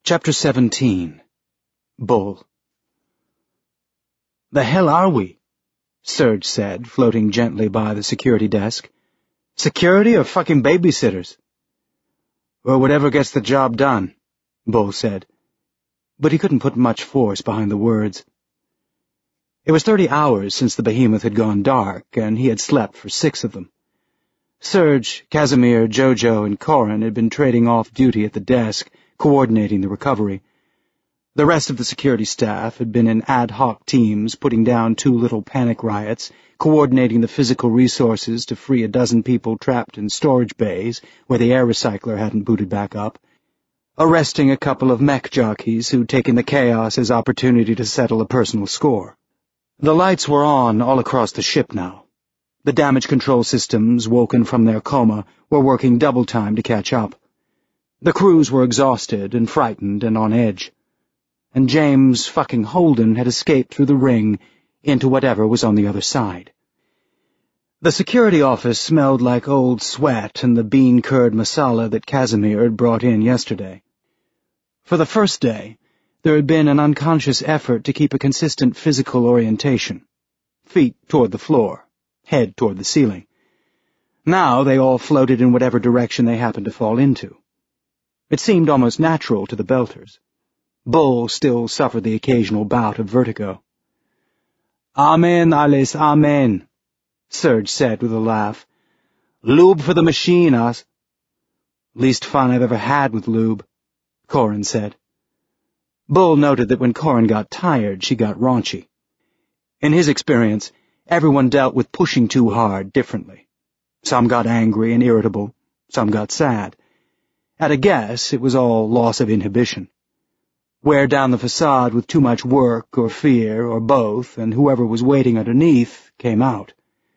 Chapter 17. Bull. "The hell are we?" Serge said, floating gently by the security desk. "Security or fucking babysitters?" "Or whatever gets the job done," Bull said. But he couldn't put much force behind the words. It was 30 hours since the behemoth had gone dark, and he had slept for 6 of them. Serge, Casimir, Jojo, and Corin had been trading off duty at the desk, coordinating the recovery. The rest of the security staff had been in ad hoc teams putting down 2 little panic riots, coordinating the physical resources to free a dozen people trapped in storage bays where the air recycler hadn't booted back up, arresting a couple of mech jockeys who'd taken the chaos as opportunity to settle a personal score. The lights were on all across the ship now. The damage control systems, woken from their coma, were working double time to catch up. The crews were exhausted and frightened and on edge. And James fucking Holden had escaped through the ring into whatever was on the other side. The security office smelled like old sweat and the bean-curd masala that Casimir had brought in yesterday. For the first day, there had been an unconscious effort to keep a consistent physical orientation. Feet toward the floor, head toward the ceiling. Now they all floated in whatever direction they happened to fall into. It seemed almost natural to the Belters. Bull still suffered the occasional bout of vertigo. "Amen, Alice, amen," Serge said with a laugh. "Lube for the machine, us." "Least fun I've ever had with lube," Corin said. Bull noted that when Corin got tired, she got raunchy. In his experience, everyone dealt with pushing too hard differently. Some got angry and irritable, some got sad. At a guess, it was all loss of inhibition. Wear down the facade with too much work or fear or both, and whoever was waiting underneath came out.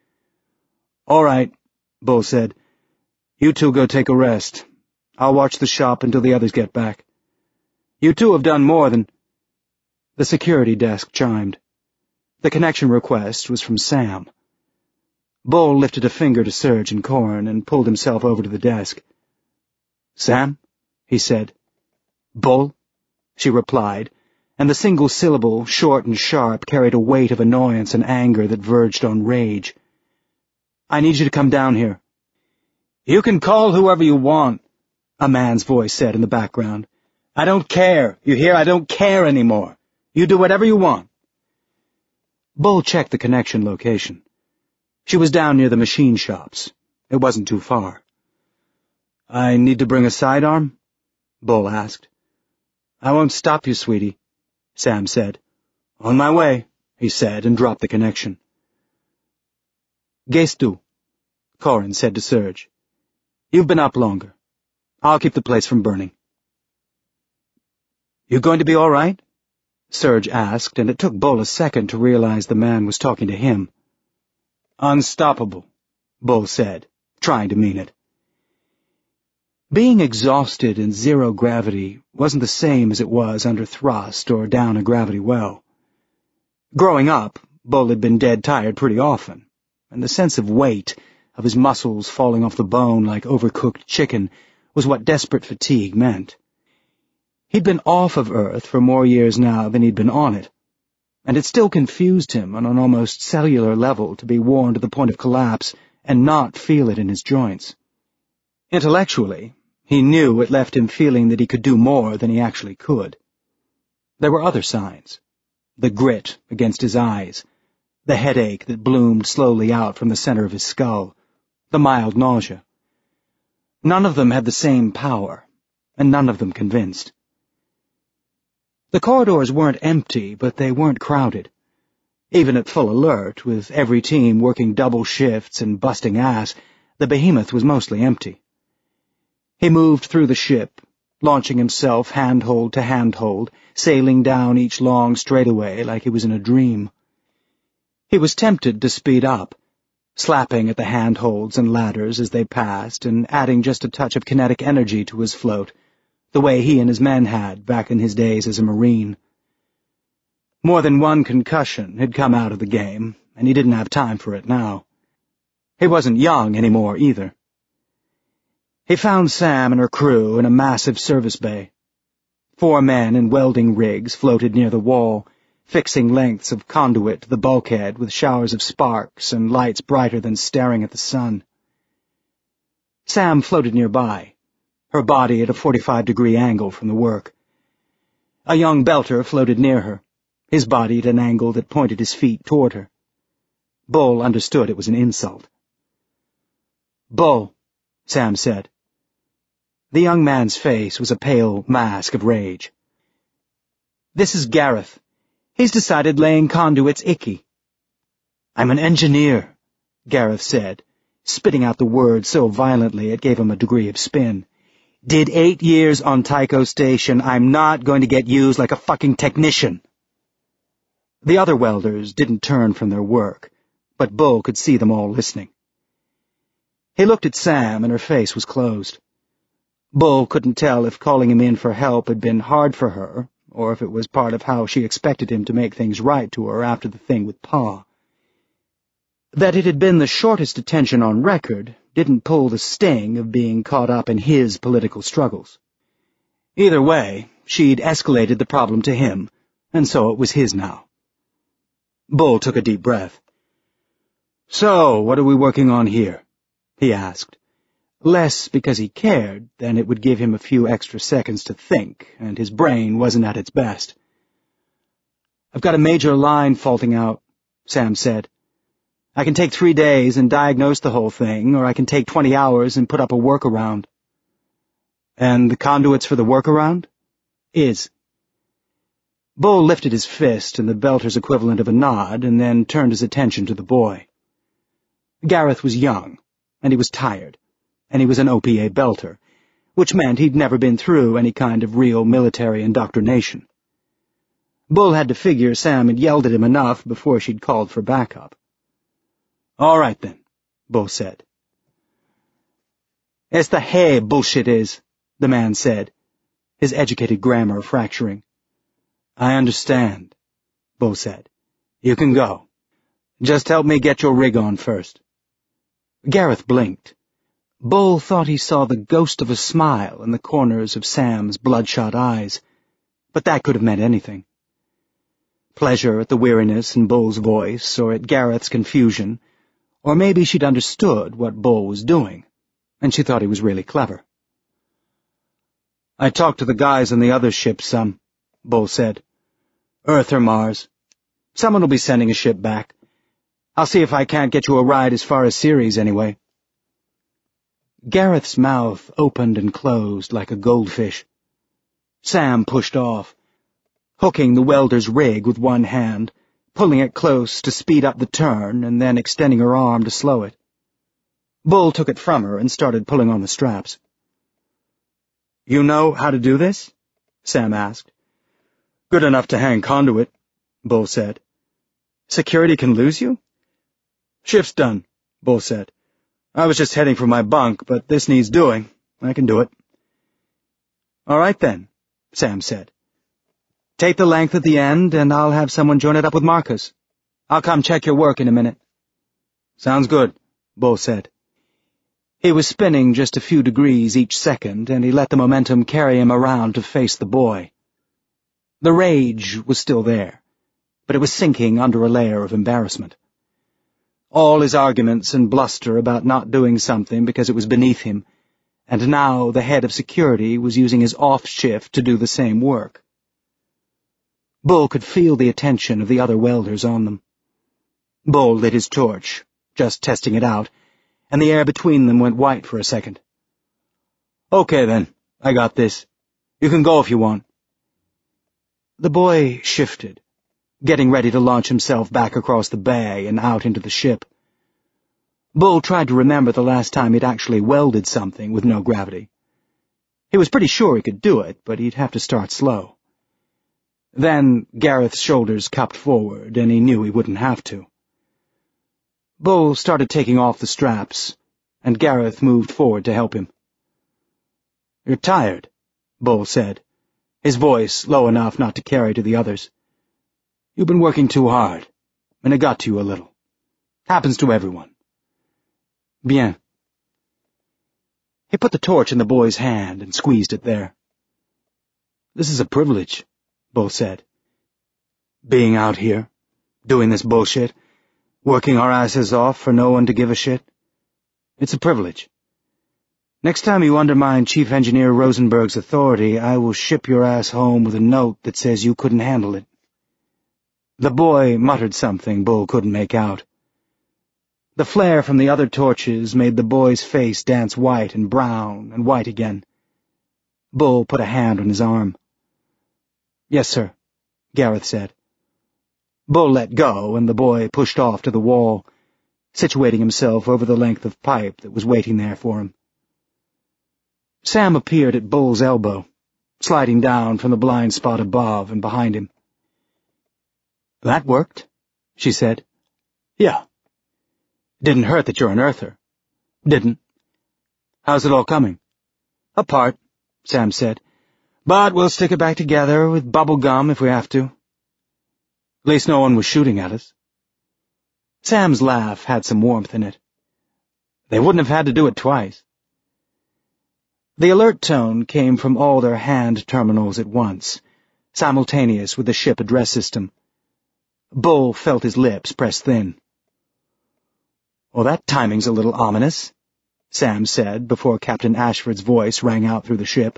"All right," Bull said. "You two go take a rest. I'll watch the shop until the others get back. You two have done more than—" The security desk chimed. The connection request was from Sam. Bull lifted a finger to Serge and Corin and pulled himself over to the desk. "Sam?" he said. "Bull?" she replied, and the single syllable, short and sharp, carried a weight of annoyance and anger that verged on rage. "I need you to come down here." "You can call whoever you want," a man's voice said in the background. "I don't care. You hear? I don't care anymore. You do whatever you want." Bull checked the connection location. She was down near the machine shops. It wasn't too far. "I need to bring a sidearm?" Bull asked. "I won't stop you, sweetie," Sam said. "On my way," he said, and dropped the connection. "Gehst du," Corin said to Serge. "You've been up longer. I'll keep the place from burning." "You going to be all right?" Serge asked, and it took Bull a second to realize the man was talking to him. "Unstoppable," Bull said, trying to mean it. Being exhausted in zero gravity wasn't the same as it was under thrust or down a gravity well. Growing up, Bull had been dead tired pretty often, and the sense of weight, of his muscles falling off the bone like overcooked chicken, was what desperate fatigue meant. He'd been off of Earth for more years now than he'd been on it, and it still confused him on an almost cellular level to be worn to the point of collapse and not feel it in his joints. Intellectually, he knew it left him feeling that he could do more than he actually could. There were other signs. The grit against his eyes, the headache that bloomed slowly out from the center of his skull, the mild nausea. None of them had the same power, and none of them convinced. The corridors weren't empty, but they weren't crowded. Even at full alert, with every team working double shifts and busting ass, the behemoth was mostly empty. He moved through the ship, launching himself handhold to handhold, sailing down each long straightaway like he was in a dream. He was tempted to speed up, slapping at the handholds and ladders as they passed and adding just a touch of kinetic energy to his float, the way he and his men had back in his days as a Marine. More than one concussion had come out of the game, and he didn't have time for it now. He wasn't young anymore, either. He found Sam and her crew in a massive service bay. 4 men in welding rigs floated near the wall, fixing lengths of conduit to the bulkhead with showers of sparks and lights brighter than staring at the sun. Sam floated nearby, her body at a 45-degree angle from the work. A young belter floated near her, his body at an angle that pointed his feet toward her. Bull understood it was an insult. "Bull," Sam said. The young man's face was a pale mask of rage. "This is Gareth. He's decided laying conduit's icky." "I'm an engineer," Gareth said, spitting out the word so violently it gave him a degree of spin. "Did 8 years on Tycho Station. I'm not going to get used like a fucking technician." The other welders didn't turn from their work, but Bull could see them all listening. He looked at Sam, and her face was closed. Bull couldn't tell if calling him in for help had been hard for her, or if it was part of how she expected him to make things right to her after the thing with Pa. That it had been the shortest detention on record didn't pull the sting of being caught up in his political struggles. Either way, she'd escalated the problem to him, and so it was his now. Bull took a deep breath. "So, what are we working on here?" he asked, less because he cared than it would give him a few extra seconds to think, and his brain wasn't at its best. "I've got a major line faulting out," Sam said. "I can take 3 days and diagnose the whole thing, or I can take 20 hours and put up a workaround." "And the conduits for the workaround?" "Is." Bull lifted his fist in the belter's equivalent of a nod, and then turned his attention to the boy. Gareth was young, and he was tired, and he was an OPA belter, which meant he'd never been through any kind of real military indoctrination. Bull had to figure Sam had yelled at him enough before she'd called for backup. "All right, then," Bull said. "It's the hay bullshit is," the man said, his educated grammar fracturing. "I understand," Bull said. "You can go. Just help me get your rig on first." Gareth blinked. Bull thought he saw the ghost of a smile in the corners of Sam's bloodshot eyes, but that could have meant anything. Pleasure at the weariness in Bull's voice, or at Gareth's confusion, or maybe she'd understood what Bull was doing, and she thought he was really clever. "I talked to the guys on the other ship some," Bull said. "Earth or Mars. Someone will be sending a ship back. I'll see if I can't get you a ride as far as Ceres anyway." Gareth's mouth opened and closed like a goldfish. Sam pushed off, hooking the welder's rig with one hand, pulling it close to speed up the turn, and then extending her arm to slow it. Bull took it from her and started pulling on the straps. "You know how to do this?" Sam asked. "Good enough to hang conduit," Bull said. "Security can lose you?" "Shift's done," Bull said. "I was just heading for my bunk, but this needs doing. I can do it." "All right, then," Sam said. "Take the length at the end, and I'll have someone join it up with Marcus. I'll come check your work in a minute." "Sounds good," Bull said. He was spinning just a few degrees each second, and he let the momentum carry him around to face the boy. The rage was still there, but it was sinking under a layer of embarrassment. All his arguments and bluster about not doing something because it was beneath him, and now the head of security was using his off shift to do the same work. Bull could feel the attention of the other welders on them. Bull lit his torch, just testing it out, and the air between them went white for a second. "Okay, then. I got this. You can go if you want." The boy shifted, getting ready to launch himself back across the bay and out into the ship. Bull tried to remember the last time he'd actually welded something with no gravity. He was pretty sure he could do it, but he'd have to start slow. Then Gareth's shoulders cupped forward, and he knew he wouldn't have to. Bull started taking off the straps, and Gareth moved forward to help him. "You're tired," Bull said, his voice low enough not to carry to the others. "You've been working too hard, and it got to you a little. Happens to everyone." "Bien." He put the torch in the boy's hand and squeezed it there. This is a privilege, Bull said. Being out here, doing this bullshit, working our asses off for no one to give a shit. It's a privilege. Next time you undermine Chief Engineer Rosenberg's authority, I will ship your ass home with a note that says you couldn't handle it. The boy muttered something Bull couldn't make out. The flare from the other torches made the boy's face dance white and brown and white again. Bull put a hand on his arm. "Yes, sir," Gareth said. Bull let go, and the boy pushed off to the wall, situating himself over the length of pipe that was waiting there for him. Sam appeared at Bull's elbow, sliding down from the blind spot above and behind him. "That worked," she said. "Yeah. Didn't hurt that you're an Earther." "Didn't. How's it all coming?" "Apart," Sam said. "But we'll stick it back together with bubble gum if we have to." "At least no one was shooting at us." Sam's laugh had some warmth in it. "They wouldn't have had to do it twice." The alert tone came from all their hand terminals at once, simultaneous with the ship address system. Bull felt his lips press thin. "Well, that timing's a little ominous," Sam said before Captain Ashford's voice rang out through the ship.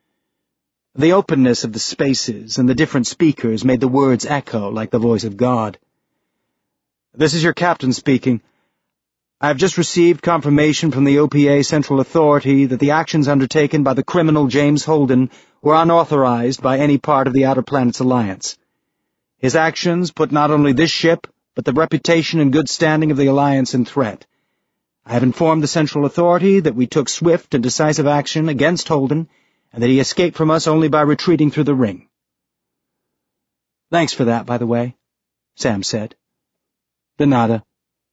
The openness of the spaces and the different speakers made the words echo like the voice of God. "This is your captain speaking. I have just received confirmation from the OPA Central Authority that the actions undertaken by the criminal James Holden were unauthorized by any part of the Outer Planets Alliance. His actions put not only this ship, but the reputation and good standing of the Alliance in threat. I have informed the Central Authority that we took swift and decisive action against Holden, and that he escaped from us only by retreating through the ring." "Thanks for that, by the way," Sam said. "De nada."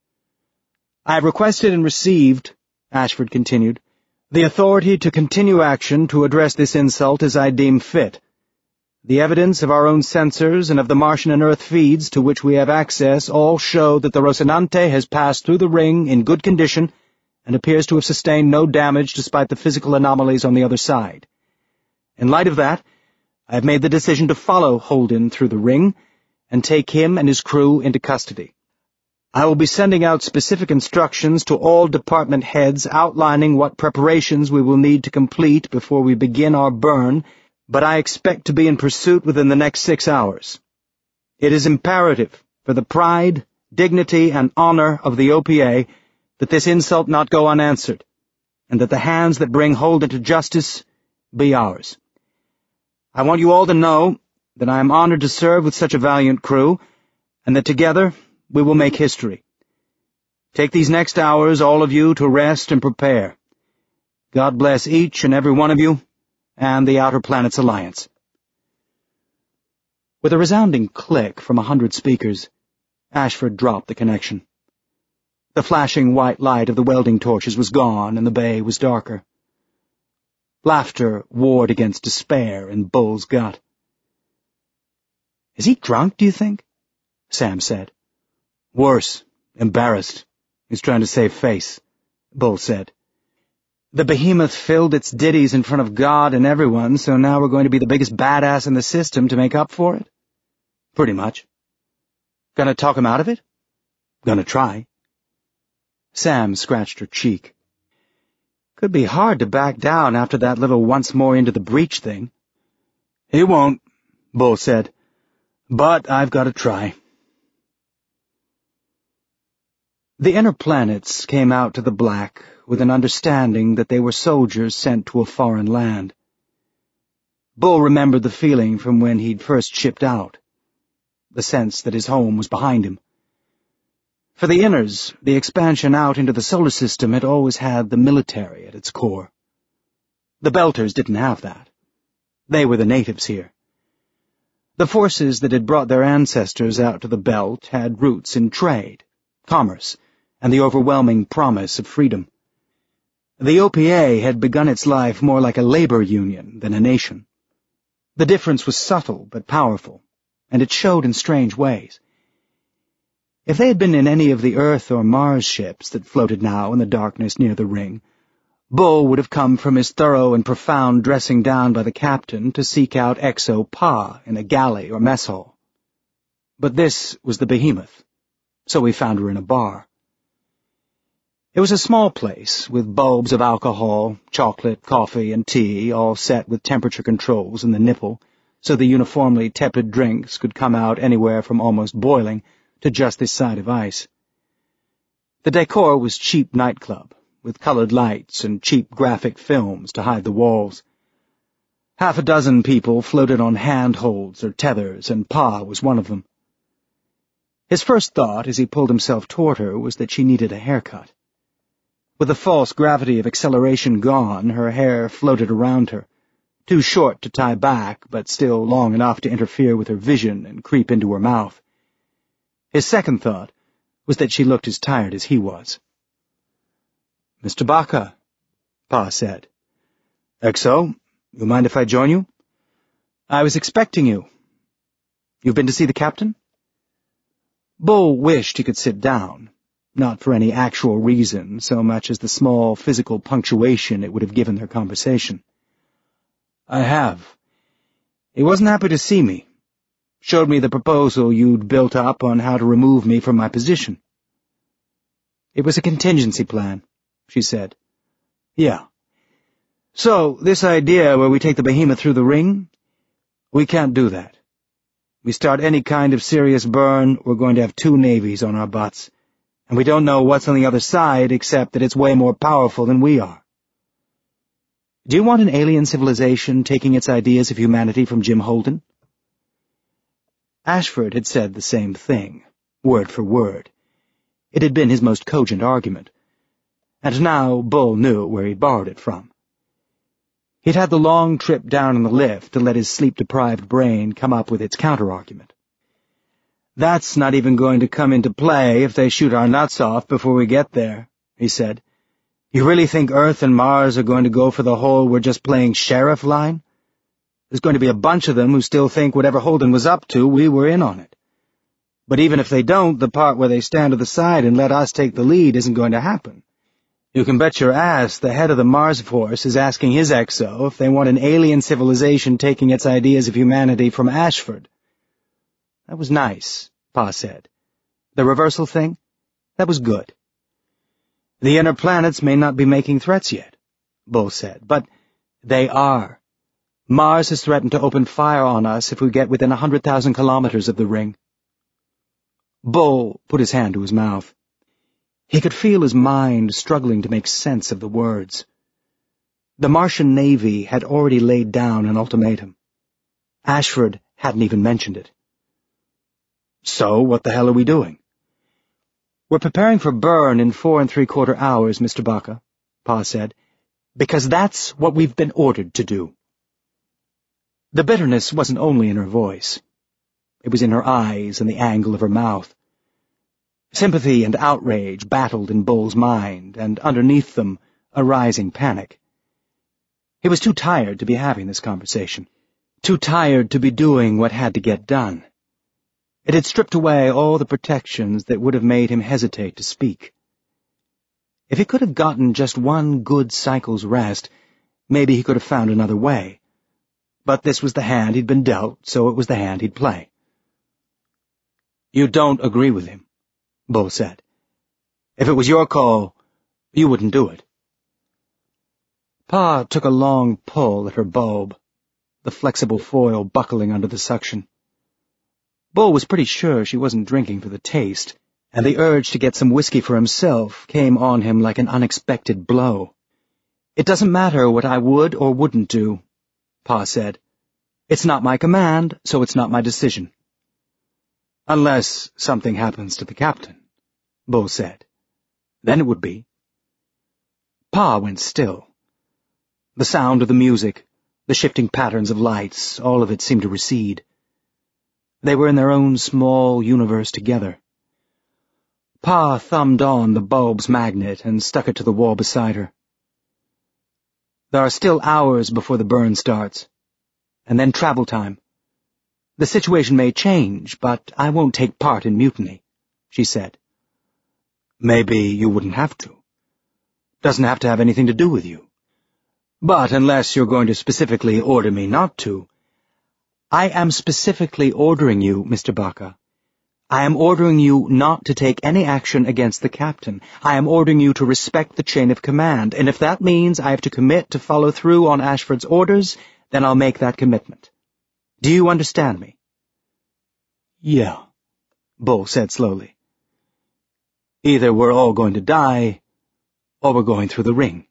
"I have requested and received," Ashford continued, "the authority to continue action to address this insult as I deem fit. The evidence of our own sensors and of the Martian and Earth feeds to which we have access all show that the Rocinante has passed through the ring in good condition and appears to have sustained no damage despite the physical anomalies on the other side. In light of that, I have made the decision to follow Holden through the ring and take him and his crew into custody. I will be sending out specific instructions to all department heads outlining what preparations we will need to complete before we begin our burn, but I expect to be in pursuit within the next 6 hours. It is imperative for the pride, dignity, and honor of the OPA that this insult not go unanswered, and that the hands that bring Holden to justice be ours. I want you all to know that I am honored to serve with such a valiant crew, and that together we will make history. Take these next hours, all of you, to rest and prepare. God bless each and every one of you, and the Outer Planets Alliance." With a resounding click from 100 speakers, Ashford dropped the connection. The flashing white light of the welding torches was gone, and the bay was darker. Laughter warred against despair in Bull's gut. "Is he drunk, do you think?" Sam said. "Worse. Embarrassed. He's trying to save face," Bull said. "The behemoth filled its ditties in front of God and everyone, so now we're going to be the biggest badass in the system to make up for it?" "Pretty much." "Gonna talk him out of it?" "Gonna try." Sam scratched her cheek. "Could be hard to back down after that little once more into the breach thing." "He won't," Bull said. "But I've got to try." The inner planets came out to the black with an understanding that they were soldiers sent to a foreign land. Bull remembered the feeling from when he'd first shipped out, the sense that his home was behind him. For the Inners, the expansion out into the solar system had always had the military at its core. The Belters didn't have that. They were the natives here. The forces that had brought their ancestors out to the Belt had roots in trade, commerce, and the overwhelming promise of freedom. The OPA had begun its life more like a labor union than a nation. The difference was subtle but powerful, and it showed in strange ways. If they had been in any of the Earth or Mars ships that floated now in the darkness near the ring, Bull would have come from his thorough and profound dressing down by the captain to seek out XO Pa in a galley or mess hall. But this was the behemoth, so we found her in a bar. It was a small place, with bulbs of alcohol, chocolate, coffee, and tea, all set with temperature controls in the nipple, so the uniformly tepid drinks could come out anywhere from almost boiling to just this side of ice. The decor was cheap nightclub, with colored lights and cheap graphic films to hide the walls. Half a dozen people floated on handholds or tethers, and Pa was one of them. His first thought, as he pulled himself toward her, was that she needed a haircut. With the false gravity of acceleration gone, her hair floated around her, too short to tie back, but still long enough to interfere with her vision and creep into her mouth. His second thought was that she looked as tired as he was. "Mr. Baca," Pa said. "XO, you mind if I join you?" "I was expecting you. You've been to see the captain?" Bull wished he could sit down, not for any actual reason so much as the small physical punctuation it would have given their conversation. "I have. He wasn't happy to see me. Showed me the proposal you'd built up on how to remove me from my position." "It was a contingency plan," she said. "Yeah. So, this idea where we take the behemoth through the ring? We can't do that. We start any kind of serious burn, we're going to have 2 navies on our butts, and we don't know what's on the other side except that it's way more powerful than we are." "Do you want an alien civilization taking its ideas of humanity from Jim Holden?" Ashford had said the same thing, word for word. It had been his most cogent argument, and now Bull knew where he'd borrowed it from. He'd had the long trip down in the lift to let his sleep-deprived brain come up with its counter-argument. "That's not even going to come into play if they shoot our nuts off before we get there," he said. "You really think Earth and Mars are going to go for the whole we're just playing sheriff line? There's going to be a bunch of them who still think whatever Holden was up to, we were in on it. But even if they don't, the part where they stand to the side and let us take the lead isn't going to happen. You can bet your ass the head of the Mars Force is asking his XO if they want an alien civilization taking its ideas of humanity from Ashford." "That was nice," Pa said. "The reversal thing? That was good." "The inner planets may not be making threats yet," Bull said, "but they are. Mars has threatened to open fire on us if we get within 100,000 kilometers of the ring." Bull put his hand to his mouth. He could feel his mind struggling to make sense of the words. The Martian Navy had already laid down an ultimatum. Ashford hadn't even mentioned it. "So, what the hell are we doing?" "We're preparing for burn in 4 3/4 hours, Mr. Baca," Pa said, "because that's what we've been ordered to do." The bitterness wasn't only in her voice. It was in her eyes and the angle of her mouth. Sympathy and outrage battled in Bull's mind, and underneath them, a rising panic. He was too tired to be having this conversation, too tired to be doing what had to get done. It had stripped away all the protections that would have made him hesitate to speak. If he could have gotten just one good cycle's rest, maybe he could have found another way. But this was the hand he'd been dealt, so it was the hand he'd play. "You don't agree with him," Bull said. "If it was your call, you wouldn't do it." Pa took a long pull at her bulb, the flexible foil buckling under the suction. Bull was pretty sure she wasn't drinking for the taste, and the urge to get some whiskey for himself came on him like an unexpected blow. "It doesn't matter what I would or wouldn't do," Pa said. "It's not my command, so it's not my decision." "Unless something happens to the captain," Bull said. "Then it would be." Pa went still. The sound of the music, the shifting patterns of lights, all of it seemed to recede. They were in their own small universe together. Pa thumbed on the bulb's magnet and stuck it to the wall beside her. "There are still hours before the burn starts, and then travel time. The situation may change, but I won't take part in mutiny," she said. "Maybe you wouldn't have to." Doesn't have to have anything to do with you. But unless you're going to specifically order me not to, I am specifically ordering you, Mr. Baca. I am ordering you not to take any action against the captain. I am ordering you to respect the chain of command, and if that means I have to commit to follow through on Ashford's orders, then I'll make that commitment. Do you understand me? Yeah, Bull said slowly. Either we're all going to die, or we're going through the ring.